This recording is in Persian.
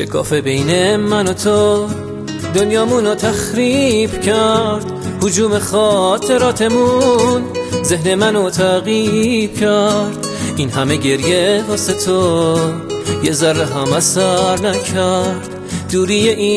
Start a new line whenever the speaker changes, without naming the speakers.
شکاف بین من و تو دنیامونو تخریب کرد. هجوم خاطراتمون ذهن منو تعقیب کرد. این همه گریه واسه تو یه ذره هم اثر نکرد. دوری این